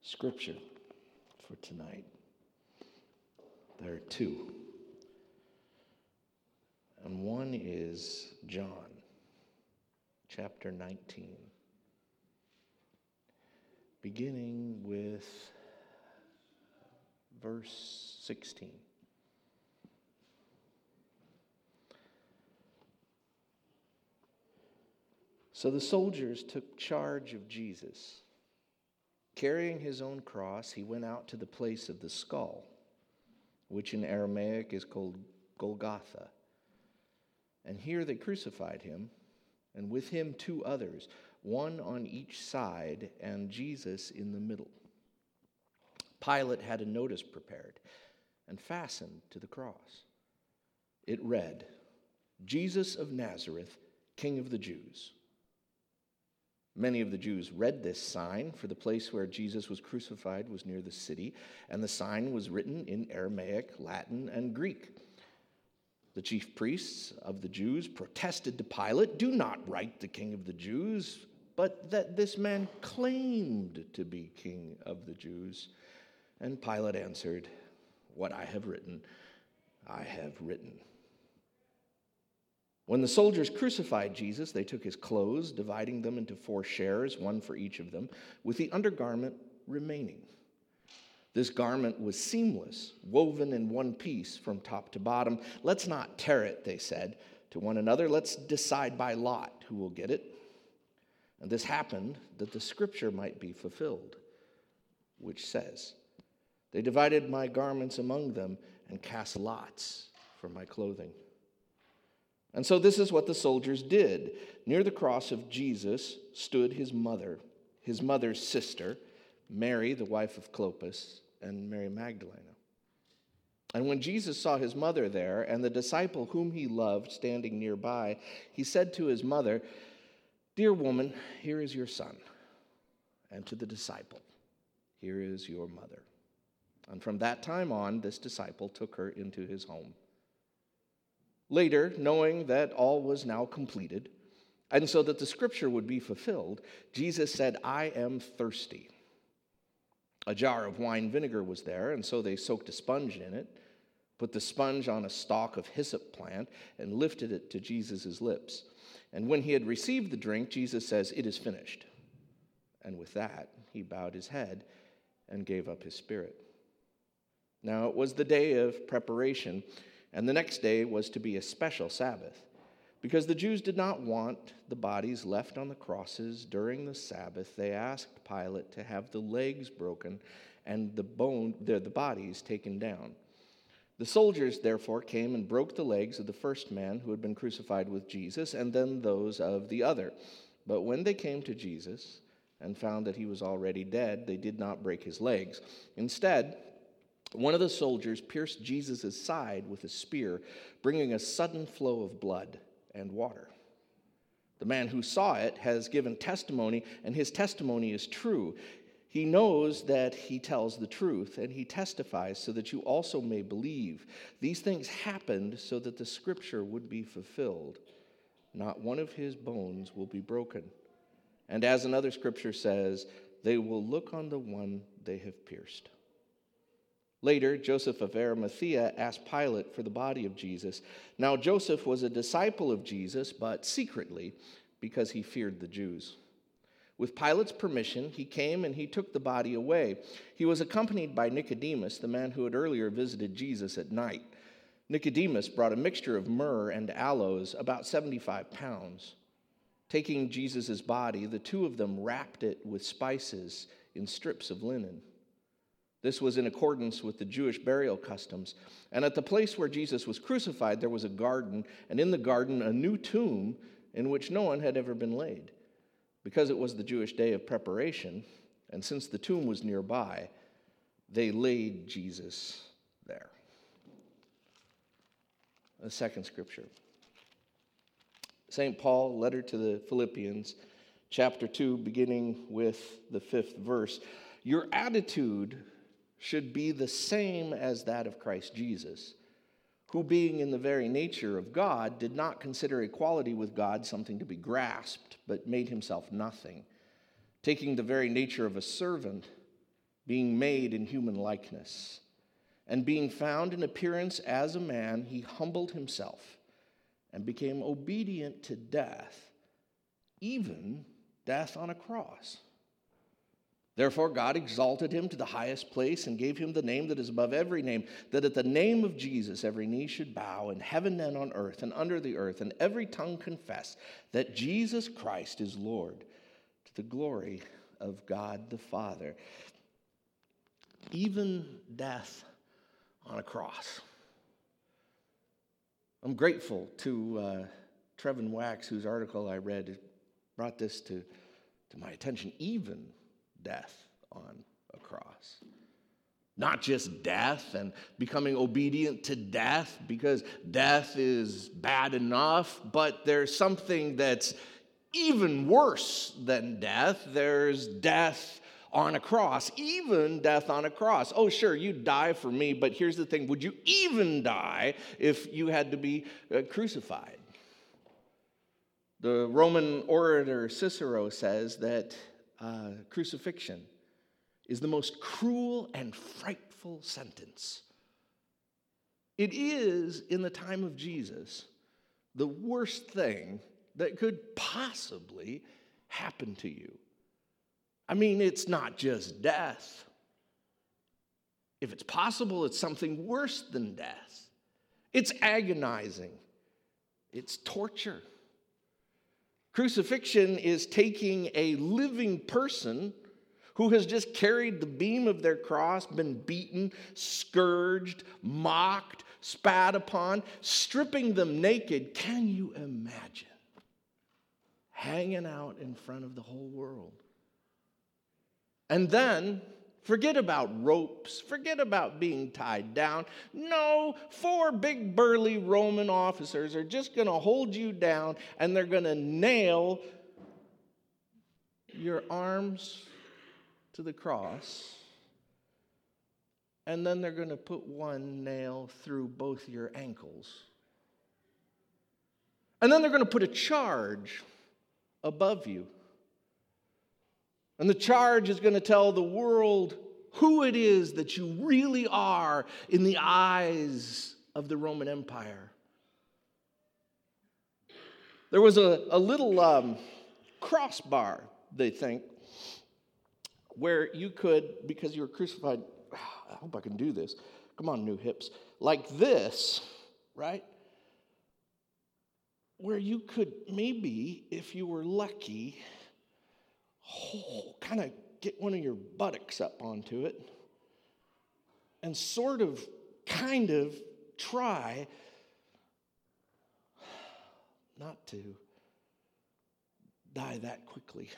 scripture for tonight. There are two. And one is John, chapter 19, beginning with verse 16. So the soldiers took charge of Jesus. Carrying his own cross, he went out to the place of the skull, which in Aramaic is called Golgotha. And here they crucified him, and with him two others, one on each side, and Jesus in the middle. Pilate had a notice prepared and fastened to the cross. It read, "Jesus of Nazareth, King of the Jews." Many of the Jews read this sign, for the place where Jesus was crucified was near the city, and the sign was written in Aramaic, Latin, and Greek. The chief priests of the Jews protested to Pilate, "Do not write the King of the Jews, but that this man claimed to be King of the Jews." And Pilate answered, "What I have written, I have written." When the soldiers crucified Jesus, they took his clothes, dividing them into 4 shares, one for each of them, with the undergarment remaining. This garment was seamless, woven in one piece from top to bottom. "Let's not tear it," they said to one another. "Let's decide by lot who will get it." And this happened that the scripture might be fulfilled, which says, "They divided my garments among them and cast lots for my clothing." And so this is what the soldiers did. Near the cross of Jesus stood his mother's sister, Mary, the wife of Clopas, and Mary Magdalene. And when Jesus saw his mother there and the disciple whom he loved standing nearby, he said to his mother, "Dear woman, here is your son." And to the disciple, "Here is your mother." And from that time on, this disciple took her into his home. Later, knowing that all was now completed, and so that the scripture would be fulfilled, Jesus said, "I am thirsty." A jar of wine vinegar was there, and so they soaked a sponge in it, put the sponge on a stalk of hyssop plant, and lifted it to Jesus' lips. And when he had received the drink, Jesus says, "It is finished." And with that, he bowed his head and gave up his spirit. Now it was the day of preparation, and the next day was to be a special Sabbath, because the Jews did not want the bodies left on the crosses during the Sabbath. They asked Pilate to have the legs broken and the bodies taken down. The soldiers therefore came and broke the legs of the first man who had been crucified with Jesus, and then those of the other. But when they came to Jesus and found that he was already dead, they did not break his legs. Instead, one of the soldiers pierced Jesus' side with a spear, bringing a sudden flow of blood and water. The man who saw it has given testimony, and his testimony is true. He knows that he tells the truth, and he testifies so that you also may believe. These things happened so that the scripture would be fulfilled. Not one of his bones will be broken. And as another scripture says, they will look on the one they have pierced. Later, Joseph of Arimathea asked Pilate for the body of Jesus. Now, Joseph was a disciple of Jesus, but secretly, because he feared the Jews. With Pilate's permission, he came and he took the body away. He was accompanied by Nicodemus, the man who had earlier visited Jesus at night. Nicodemus brought a mixture of myrrh and aloes, about 75 pounds. Taking Jesus' body, the two of them wrapped it with spices in strips of linen. This was in accordance with the Jewish burial customs. And at the place where Jesus was crucified, there was a garden, and in the garden a new tomb in which no one had ever been laid. Because it was the Jewish day of preparation, and since the tomb was nearby, they laid Jesus there. The second scripture. St. Paul, letter to the Philippians, chapter 2, beginning with the 5th verse. Your attitude should be the same as that of Christ Jesus, who being in the very nature of God, did not consider equality with God something to be grasped, but made himself nothing, taking the very nature of a servant, being made in human likeness. And being found in appearance as a man, he humbled himself and became obedient to death, even death on a cross. Therefore, God exalted him to the highest place and gave him the name that is above every name, that at the name of Jesus every knee should bow in heaven and on earth and under the earth, and every tongue confess that Jesus Christ is Lord, to the glory of God the Father. Even death on a cross. I'm grateful to Trevin Wax, whose article I read brought this to my attention. Even death on a cross. Not just death and becoming obedient to death, because death is bad enough, but there's something that's even worse than death. There's death on a cross, even death on a cross. Oh, sure, you die for me, but here's the thing. Would you even die if you had to be crucified? The Roman orator Cicero says that crucifixion is the most cruel and frightful sentence. It is, in the time of Jesus, the worst thing that could possibly happen to you. I mean, it's not just death. If it's possible, it's something worse than death. It's agonizing. It's torture. Crucifixion is taking a living person who has just carried the beam of their cross, been beaten, scourged, mocked, spat upon, stripping them naked. Can you imagine? Hanging out in front of the whole world. And then, forget about ropes, forget about being tied down. No, 4 big burly Roman officers are just going to hold you down, and they're going to nail your arms to the cross, and then they're going to put one nail through both your ankles. And then they're going to put a charge above you. And the charge is going to tell the world who it is that you really are in the eyes of the Roman Empire. There was a little crossbar, they think, where you could, because you were crucified, I hope I can do this. Come on, new hips. Like this, right? Where you could maybe, if you were lucky, kind of get one of your buttocks up onto it and sort of, kind of try not to die that quickly.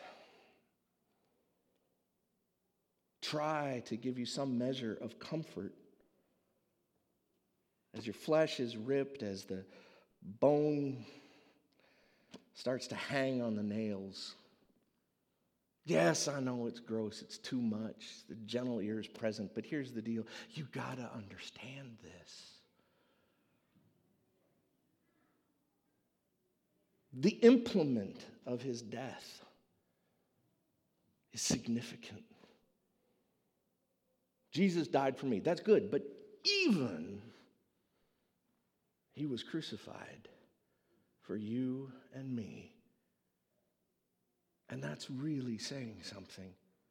Try to give you some measure of comfort as your flesh is ripped, as the bone starts to hang on the nails. Yes, I know it's gross, it's too much. The gentle ear is present, but here's the deal. You got to understand this. The implement of his death is significant. Jesus died for me. That's good, but even he was crucified for you and me. And that's really saying something.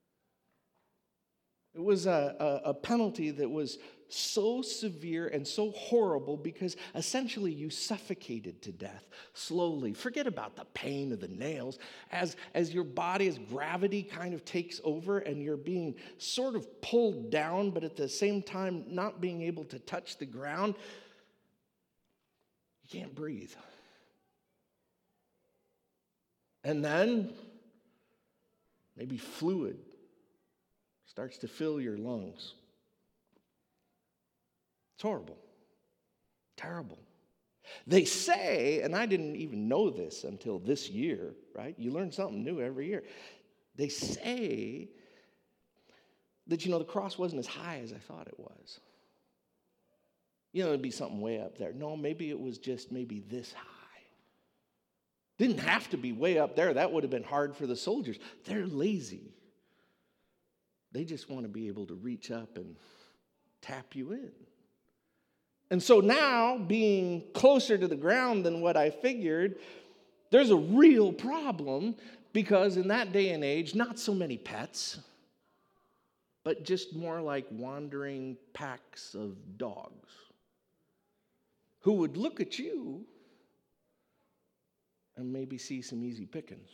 It was a penalty that was so severe and so horrible because essentially you suffocated to death slowly. Forget about the pain of the nails. As your body, as gravity kind of takes over and you're being sort of pulled down, but at the same time not being able to touch the ground, you can't breathe. And then maybe fluid starts to fill your lungs. It's horrible. Terrible. They say, and I didn't even know this until this year, right? You learn something new every year. They say that, the cross wasn't as high as I thought it was. It'd be something way up there. No, maybe it was just maybe this high. Didn't have to be way up there. That would have been hard for the soldiers. They're lazy. They just want to be able to reach up and tap you in. And so now, being closer to the ground than what I figured, there's a real problem because in that day and age, not so many pets, but just more like wandering packs of dogs who would look at you and maybe see some easy pickings.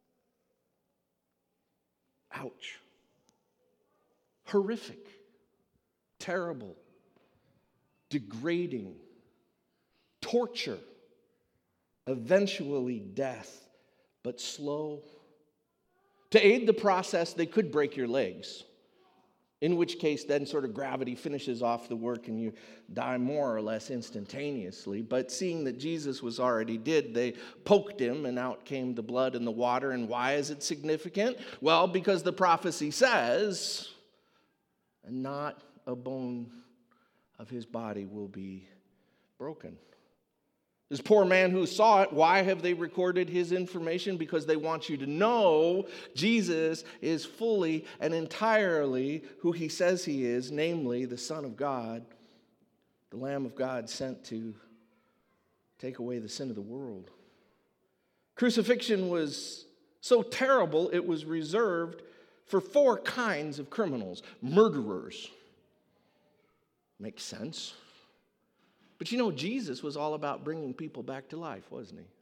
Ouch. Horrific, terrible, degrading, torture, eventually death, but slow. To aid the process, they could break your legs, in which case then sort of gravity finishes off the work and you die more or less instantaneously. But seeing that Jesus was already dead, they poked him and out came the blood and the water. And why is it significant? Well, because the prophecy says, and not a bone of his body will be broken. This poor man who saw it, why have they recorded his information? Because they want you to know Jesus is fully and entirely who he says he is, namely the Son of God, the Lamb of God sent to take away the sin of the world. Crucifixion was so terrible, it was reserved for 4 kinds of criminals. Murderers. Makes sense. But you know, Jesus was all about bringing people back to life, wasn't he?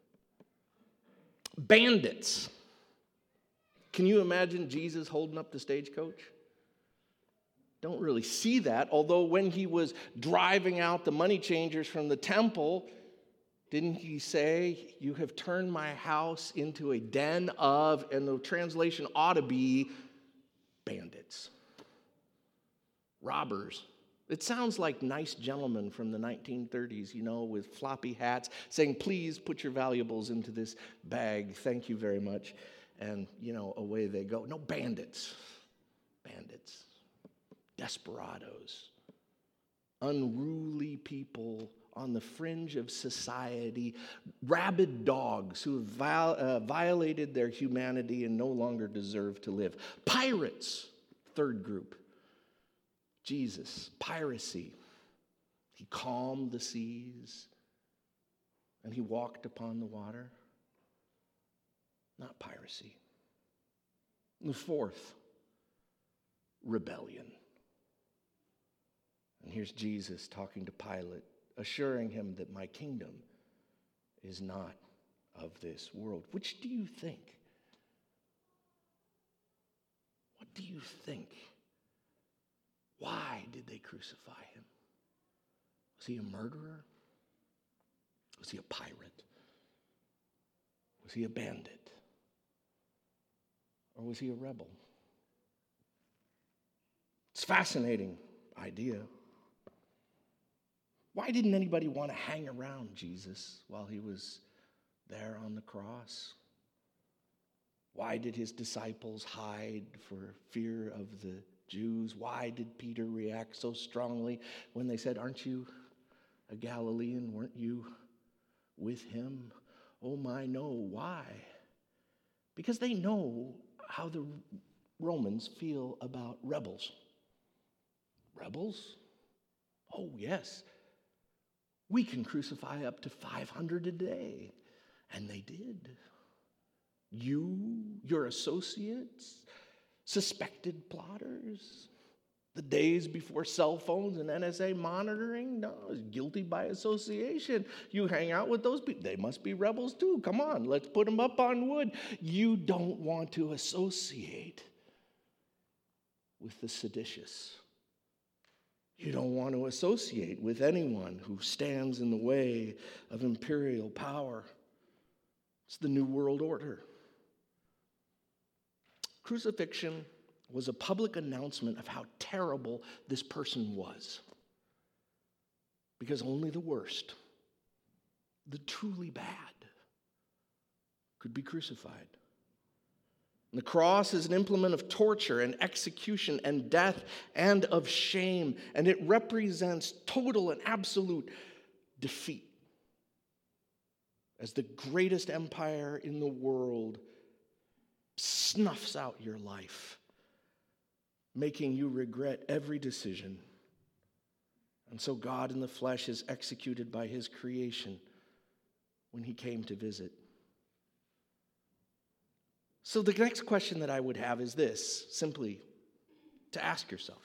Bandits. Can you imagine Jesus holding up the stagecoach? Don't really see that, although when he was driving out the money changers from the temple, didn't he say, "You have turned my house into a den of," and the translation ought to be bandits, robbers. It sounds like nice gentlemen from the 1930s, with floppy hats, saying, "Please put your valuables into this bag. Thank you very much." And, away they go. No, bandits. Bandits. Desperados. Unruly people on the fringe of society. Rabid dogs who have violated their humanity and no longer deserve to live. Pirates, 3rd group. Jesus, piracy. He calmed the seas and he walked upon the water. Not piracy. The 4th, rebellion. And here's Jesus talking to Pilate, assuring him that my kingdom is not of this world. Which do you think? What do you think? Why did they crucify him? Was he a murderer? Was he a pirate? Was he a bandit? Or was he a rebel? It's a fascinating idea. Why didn't anybody want to hang around Jesus while he was there on the cross? Why did his disciples hide for fear of the Jews? Why did Peter react so strongly when they said, "Aren't you a Galilean? Weren't you with him?" Oh my, no. Why? Because they know how the Romans feel about rebels. Rebels? Oh yes. We can crucify up to 500 a day. And they did. You, your associates, suspected plotters, the days before cell phones and NSA monitoring, no, guilty by association. You hang out with those people, they must be rebels too. Come on, let's put them up on wood. You don't want to associate with the seditious. You don't want to associate with anyone who stands in the way of imperial power. It's the New World Order. Crucifixion was a public announcement of how terrible this person was. Because only the worst, the truly bad, could be crucified. And the cross is an implement of torture and execution and death and of shame, and it represents total and absolute defeat. As the greatest empire in the world snuffs out your life, making you regret every decision. And so God in the flesh is executed by his creation when he came to visit. So the next question that I would have is this, simply to ask yourself,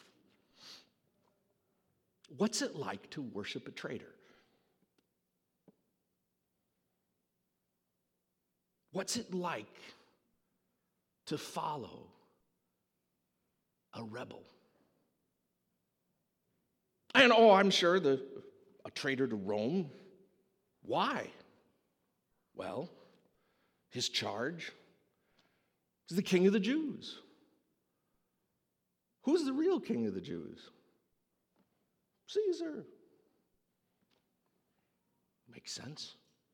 what's it like to worship a traitor? What's it like to follow a rebel? And I'm sure a traitor to Rome. Why? Well, his charge is the king of the Jews. Who's the real king of the Jews? Caesar. Makes sense.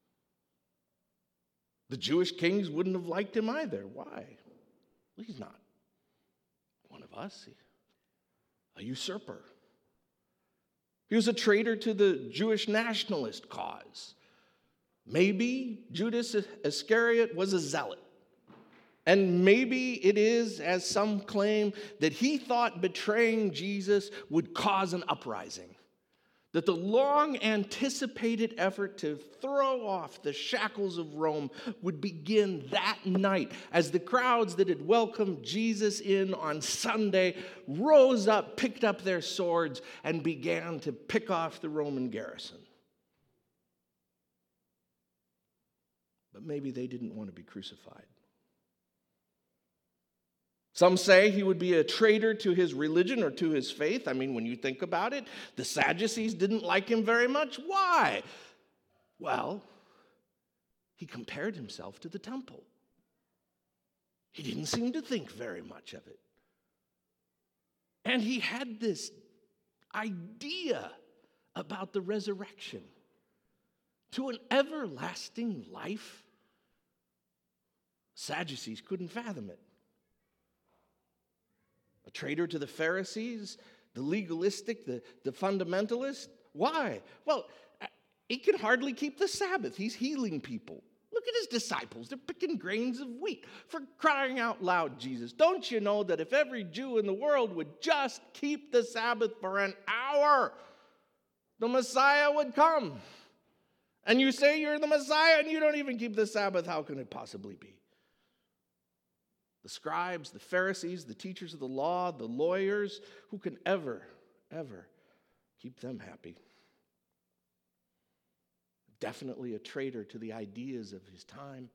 The Jewish kings wouldn't have liked him either. Why? Well, he's not one of us. He's a usurper. He was a traitor to the Jewish nationalist cause. Maybe Judas Iscariot was a zealot. And maybe it is, as some claim, that he thought betraying Jesus would cause an uprising. That the long-anticipated effort to throw off the shackles of Rome would begin that night as the crowds that had welcomed Jesus in on Sunday rose up, picked up their swords, and began to pick off the Roman garrison. But maybe they didn't want to be crucified. Some say he would be a traitor to his religion or to his faith. I mean, when you think about it, the Sadducees didn't like him very much. Why? Well, he compared himself to the temple. He didn't seem to think very much of it. And he had this idea about the resurrection to an everlasting life. Sadducees couldn't fathom it. A traitor to the Pharisees, the legalistic, the fundamentalist. Why? Well, he can hardly keep the Sabbath. He's healing people. Look at his disciples. They're picking grains of wheat. For crying out loud, Jesus, don't you know that if every Jew in the world would just keep the Sabbath for an hour, the Messiah would come? And you say you're the Messiah and you don't even keep the Sabbath. How can it possibly be? The scribes, the Pharisees, the teachers of the law, the lawyers, who can ever keep them happy? Definitely a traitor to the ideas of his time.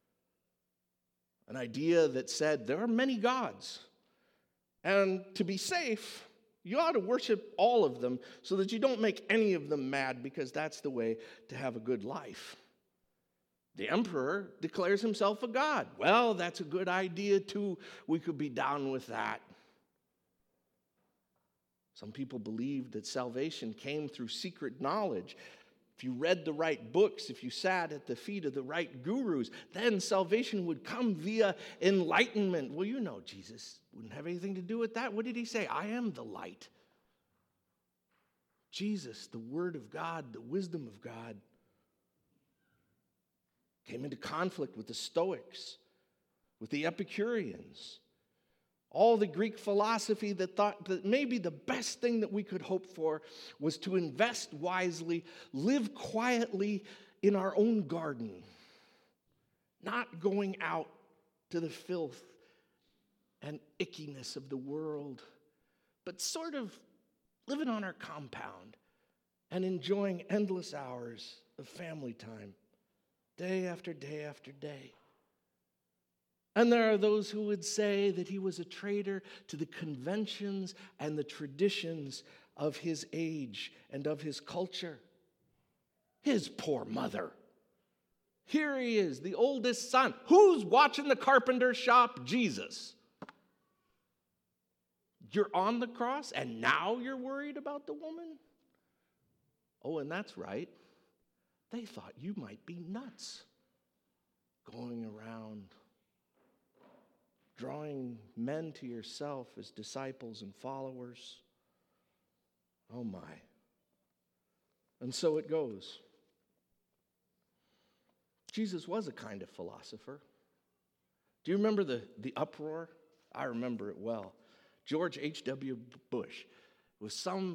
An idea that said there are many gods. And to be safe, you ought to worship all of them so that you don't make any of them mad, because that's the way to have a good life. The emperor declares himself a god. Well, that's a good idea too. We could be down with that. Some people believed that salvation came through secret knowledge. If you read the right books, if you sat at the feet of the right gurus, then salvation would come via enlightenment. Well, you know, Jesus wouldn't have anything to do with that. What did he say? I am the light. Jesus, the Word of God, the wisdom of God, came into conflict with the Stoics, with the Epicureans, all the Greek philosophy that thought that maybe the best thing that we could hope for was to invest wisely, live quietly in our own garden, not going out to the filth and ickiness of the world, but sort of living on our compound and enjoying endless hours of family time. Day after day after day. And there are those who would say that he was a traitor to the conventions and the traditions of his age and of his culture. His poor mother. Here he is, the oldest son. Who's watching the carpenter shop? Jesus. You're on the cross and now you're worried about the woman? Oh, and that's right. They thought you might be nuts, going around drawing men to yourself as disciples and followers. Oh my. And so it goes. Jesus was a kind of philosopher. Do you remember the uproar? I remember it well. George H.W. Bush was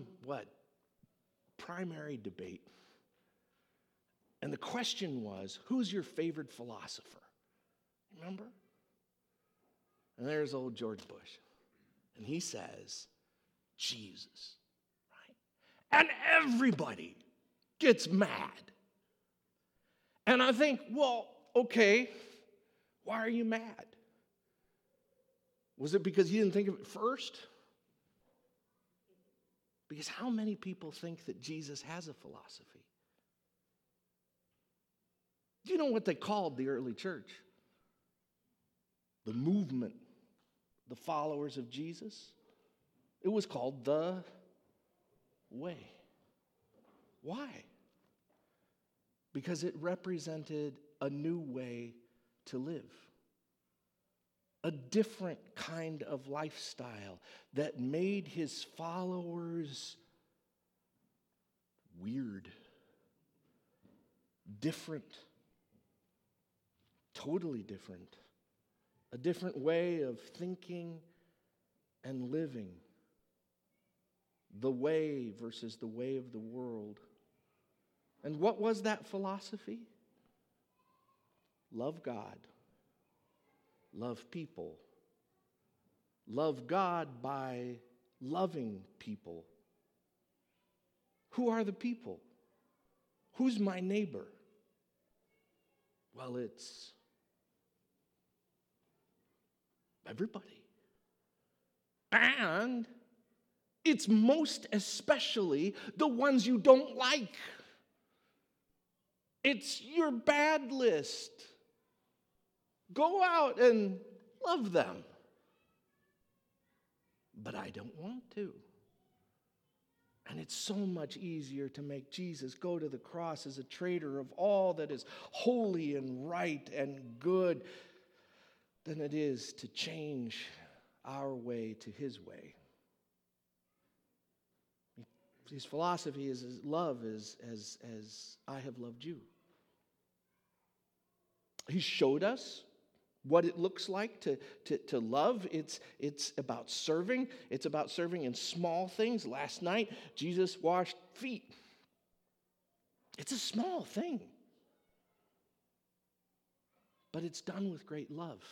primary debate. And the question was, who's your favorite philosopher? Remember? And there's old George Bush. And he says, Jesus. Right? And everybody gets mad. And I think, well, okay, why are you mad? Was it because you didn't think of it first? Because how many people think that Jesus has a philosophy? Do you know what they called the early church? The movement, the followers of Jesus? It was called the way. Why? Because it represented a new way to live. A different kind of lifestyle that made his followers weird, different, totally different. A different way of thinking and living. The way versus the way of the world. And what was that philosophy? Love God. Love people. Love God by loving people. Who are the people? Who's my neighbor? Well, it's everybody. And it's most especially the ones you don't like. It's your bad list. Go out and love them. But I don't want to. And it's so much easier to make Jesus go to the cross as a traitor of all that is holy and right and good than it is to change our way to his way. His philosophy is love as I have loved you. He showed us what it looks like to love. It's about serving. It's about serving in small things. Last night, Jesus washed feet. It's a small thing. But it's done with great love.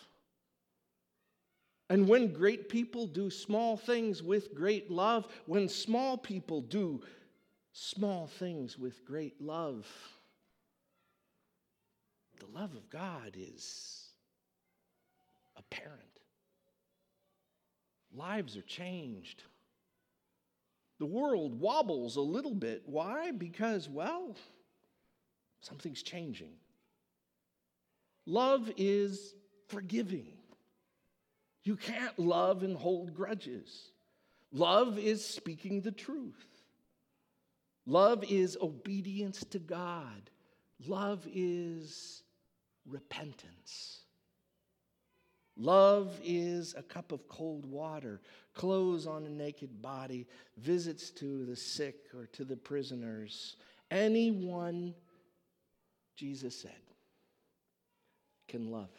And when great people do small things with great love, when small people do small things with great love, the love of God is apparent. Lives are changed. The world wobbles a little bit. Why? Because, well, something's changing. Love is forgiving. You can't love and hold grudges. Love is speaking the truth. Love is obedience to God. Love is repentance. Love is a cup of cold water, clothes on a naked body, visits to the sick or to the prisoners. Anyone, Jesus said, can love.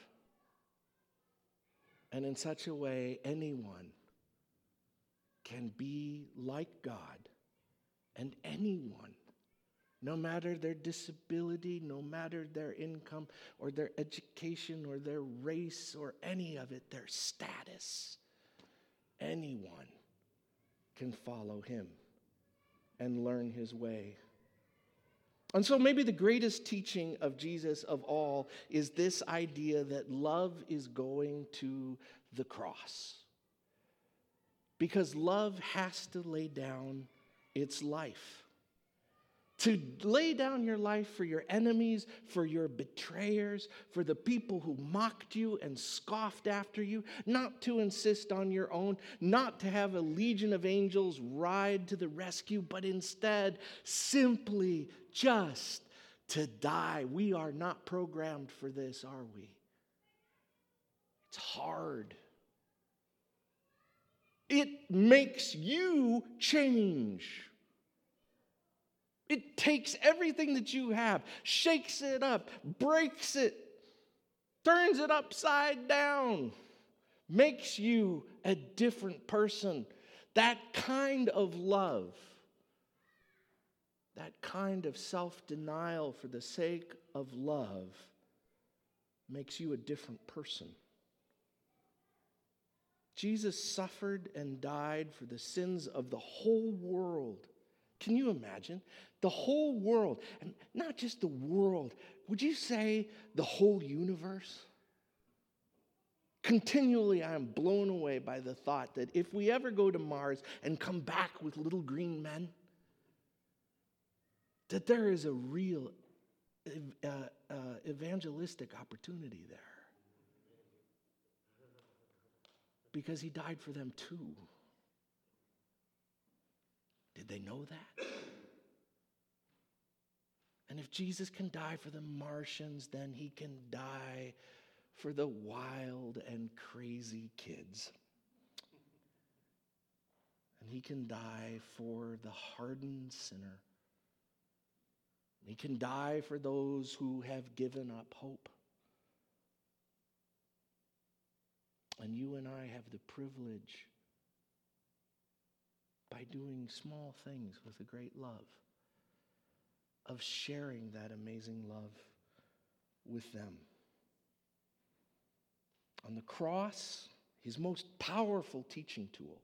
And in such a way, anyone can be like God. And anyone, no matter their disability, no matter their income or their education or their race or any of it, their status, anyone can follow him and learn his way. And so maybe the greatest teaching of Jesus of all is this idea that love is going to the cross. Because love has to lay down its life. To lay down your life for your enemies, for your betrayers, for the people who mocked you and scoffed after you, not to insist on your own, not to have a legion of angels ride to the rescue, but instead simply just to die. We are not programmed for this, are we? It's hard. It makes you change. It takes everything that you have, shakes it up, breaks it, turns it upside down, makes you a different person. That kind of love, that kind of self-denial for the sake of love makes you a different person. Jesus suffered and died for the sins of the whole world. Can you imagine? The whole world, and not just the world. Would you say the whole universe? Continually, I am blown away by the thought that if we ever go to Mars and come back with little green men, that there is a real evangelistic opportunity there. Because he died for them too. Did they know that? And if Jesus can die for the Martians, then he can die for the wild and crazy kids. And he can die for the hardened sinner. He can die for those who have given up hope. And you and I have the privilege, by doing small things with a great love, of sharing that amazing love with them. On the cross, his most powerful teaching tool,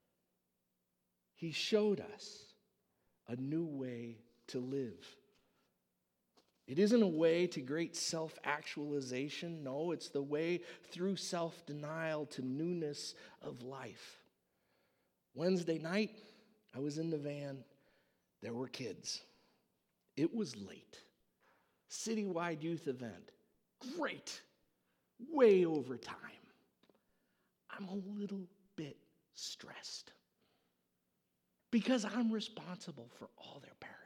he showed us a new way to live. It isn't a way to great self-actualization. No, it's the way through self-denial to newness of life. Wednesday night, I was in the van. There were kids. It was late. Citywide youth event. Great. Way over time. I'm a little bit stressed because I'm responsible for all their parents.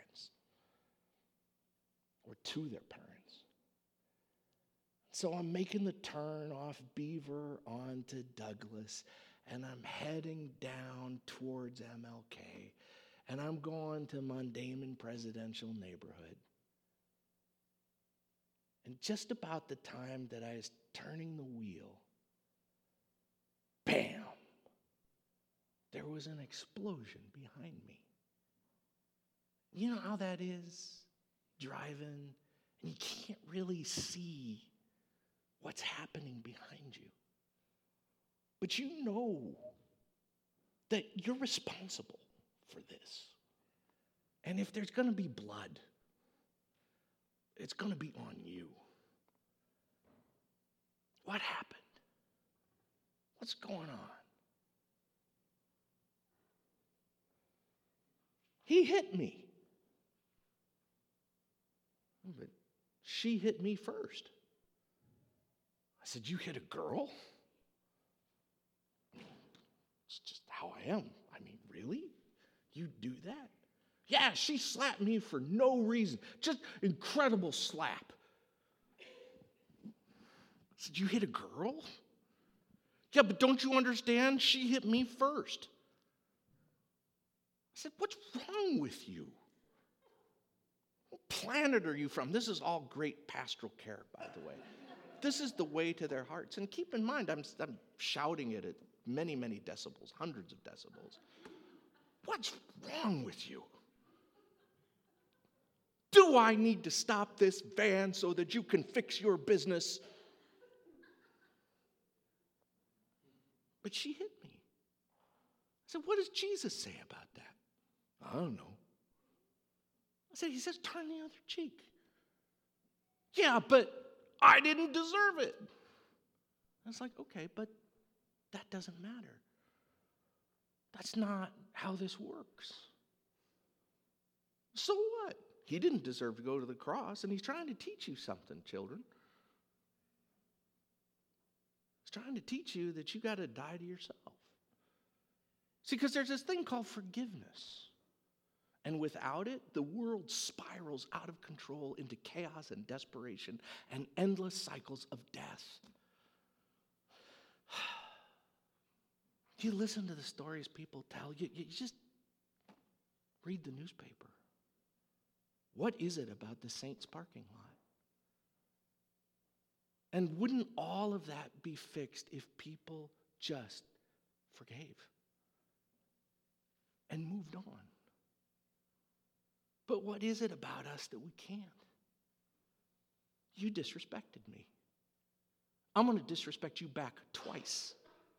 Or to their parents. So I'm making the turn off Beaver onto Douglas, and I'm heading down towards MLK, and I'm going to Mondayman Presidential Neighborhood. And just about the time that I was turning the wheel, bam, there was an explosion behind me. You know how that is? Driving, and you can't really see what's happening behind you. But you know that you're responsible for this. And if there's going to be blood, it's going to be on you. What happened? What's going on? He hit me. But she hit me first. I said, "You hit a girl?" It's just how I am. I mean, really? You do that? Yeah, she slapped me for no reason. Just incredible slap. I said, "You hit a girl?" "Yeah, but don't you understand? She hit me first." I said, "What's wrong with you? What planet are you from?" This is all great pastoral care, by the way. This is the way to their hearts. And keep in mind, I'm shouting it at many, many decibels, hundreds of decibels. What's wrong with you? Do I need to stop this van so that you can fix your business? But she hit me. I said, "What does Jesus say about that?" "I don't know." I said, "He says, turn the other cheek." "Yeah, but I didn't deserve it." I was like, "Okay, but that doesn't matter. That's not how this works." So what? He didn't deserve to go to the cross, and he's trying to teach you something, children. He's trying to teach you that you got to die to yourself. See, because there's this thing called forgiveness. And without it, the world spirals out of control into chaos and desperation and endless cycles of death. You listen to the stories people tell, you just read the newspaper. What is it about the Saints parking lot? And wouldn't all of that be fixed if people just forgave and moved on. But what is it about us that we can't? You disrespected me. I'm going to disrespect you back twice.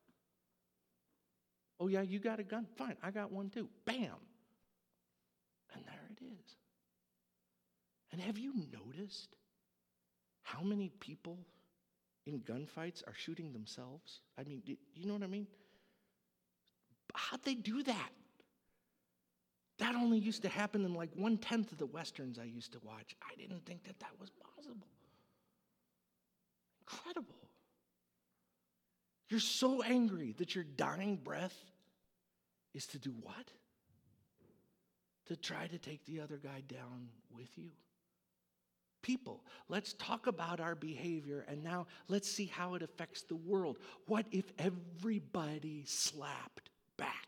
Oh yeah, you got a gun? Fine, I got one too. Bam. And there it is. And have you noticed how many people in gunfights are shooting themselves? I mean, you know what I mean? How'd they do that? That only used to happen in like 1/10 of the Westerns I used to watch. I didn't think that was possible. Incredible. You're so angry that your dying breath is to do what? To try to take the other guy down with you. People, let's talk about our behavior, and now let's see how it affects the world. What if everybody slapped back?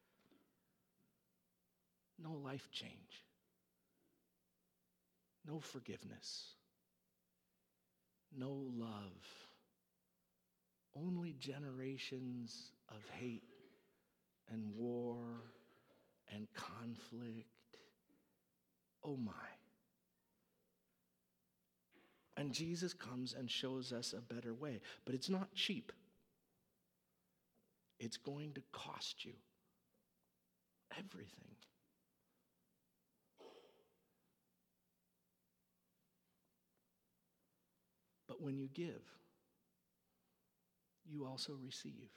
No life change. No forgiveness. No love. Only generations of hate and war and conflict. Oh my. And Jesus comes and shows us a better way. But it's not cheap. It's going to cost you everything. But when you give, you also receive.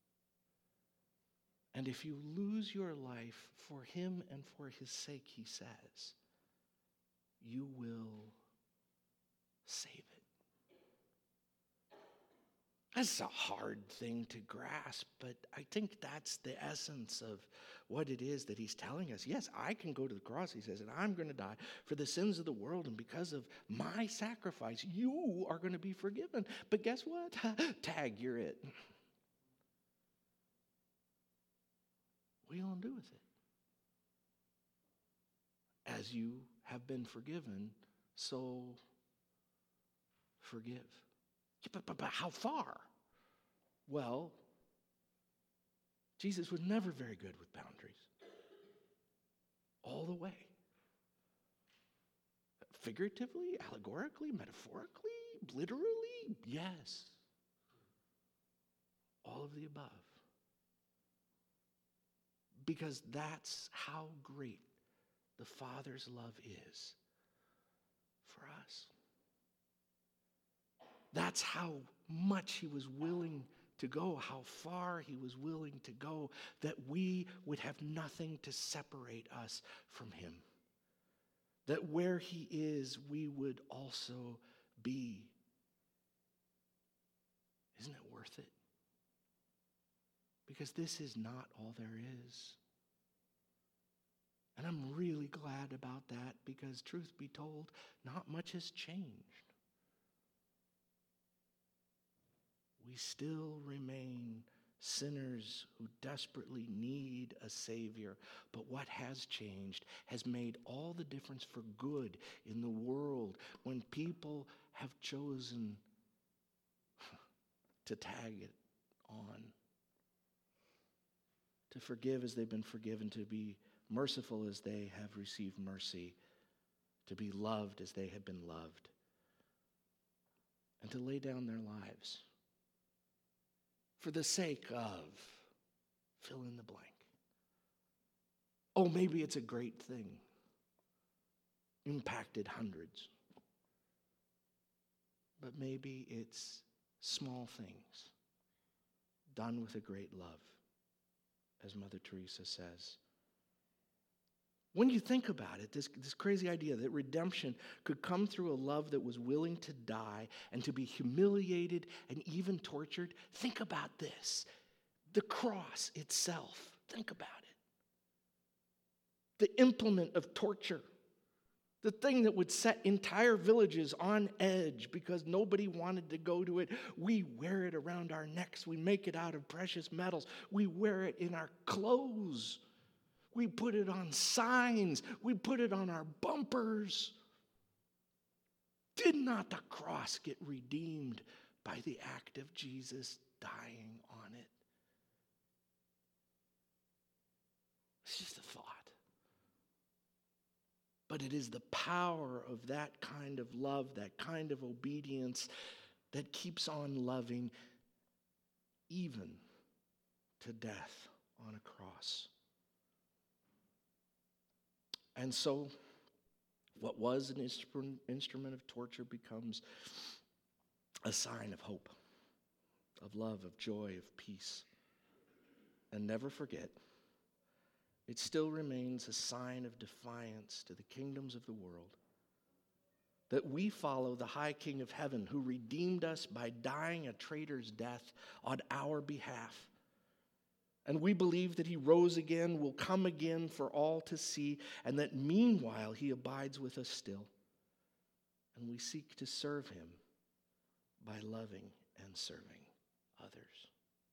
And if you lose your life for him and for his sake, he says, you will save it. That's a hard thing to grasp, but I think that's the essence of what it is that he's telling us. Yes, I can go to the cross, he says, and I'm going to die for the sins of the world, and because of my sacrifice, you are going to be forgiven. But guess what? Tag, you're it. What are you going to do with it? As you have been forgiven, so forgive. Yeah, but how far? Well, Jesus was never very good with boundaries. All the way. Figuratively, allegorically, metaphorically, literally, yes. All of the above. Because that's how great the Father's love is for us. That's how much he was willing to go, how far he was willing to go, that we would have nothing to separate us from him. That where he is, we would also be. Isn't it worth it? Because this is not all there is. And I'm really glad about that, because truth be told, not much has changed. We still remain sinners who desperately need a Savior. But what has changed has made all the difference for good in the world when people have chosen to tag it on. To forgive as they've been forgiven, to be merciful as they have received mercy, to be loved as they have been loved, and to lay down their lives for the sake of fill in the blank. Oh, maybe it's a great thing. Impacted hundreds. But maybe it's small things done with a great love, as Mother Teresa says. When you think about it, this crazy idea that redemption could come through a love that was willing to die and to be humiliated and even tortured, think about this. The cross itself, think about it. The implement of torture, the thing that would set entire villages on edge because nobody wanted to go to it. We wear it around our necks. We make it out of precious metals. We wear it in our clothes. We put it on signs. We put it on our bumpers. Did not the cross get redeemed by the act of Jesus dying on it? But it is the power of that kind of love, that kind of obedience that keeps on loving even to death on a cross. And so, what was an instrument of torture becomes a sign of hope, of love, of joy, of peace. And never forget, it still remains a sign of defiance to the kingdoms of the world that we follow the high King of heaven who redeemed us by dying a traitor's death on our behalf. And we believe that he rose again, will come again for all to see, and that meanwhile he abides with us still. And we seek to serve him by loving and serving others.